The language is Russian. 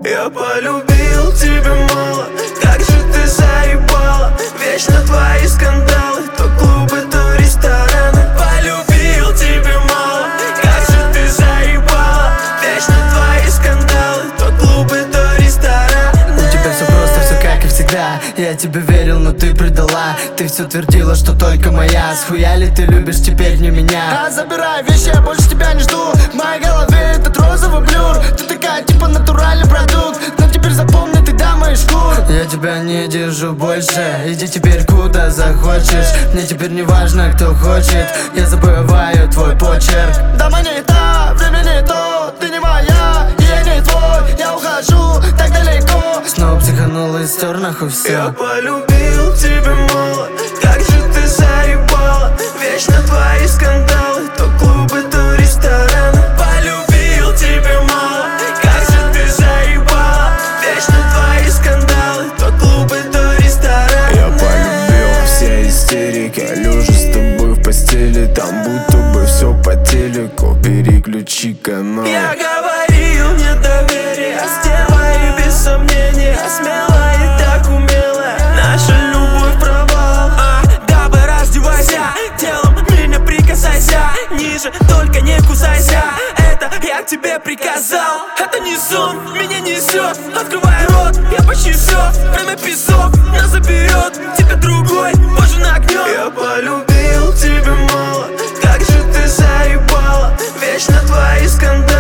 Я полюбил тебя мало, как же ты заебала. Вечно твои скандалы, то клубы, то рестораны. Полюбил тебя мало, как же ты заебала. Вечно твои скандалы, то клубы, то рестораны. У тебя все просто, все как и всегда. Я тебе верил, но ты предала. Ты все твердила, что только моя. Схуя ли ты любишь теперь не меня? А забирай вещи, я больше тебя не жду. В моей голове этот розовый блюр. Ты такая типа натуральный продукт. Но теперь запомни, ты дама из шкур. Я тебя не держу больше. Иди теперь куда захочешь. Мне теперь не важно, кто хочет. Я забываю твой почерк. Дама не та, время не то. Ты не моя, и я не твой. Я ухожу так далеко. Снова психанула и стер нахуй все. Я полюбил тебя мало, как же ты заебала. Вечно твои скандалы, то клубы, то рестораны. Полюбил тебя мало, как же ты заебала. Вечно твои скандалы, то клубы, то рестораны. Я полюбил все истерики, лежа с тобой в постели. Там будто бы все по телеку, переключи канал. Я говорил, нет доверия, стерва и без сомнения. Смелая и так умелая, наша любовь провал. Дабы раздевайся, телом меня прикасайся. Ниже, только не кусайся, это я к тебе приказал. Это не сон, меня несет. Открывай рот, я почти все. Время песок, нас заберет. Тебя другой, позже нагнет. Я полюбил тебя мало, как же ты заебала. Вечно твои скандалы.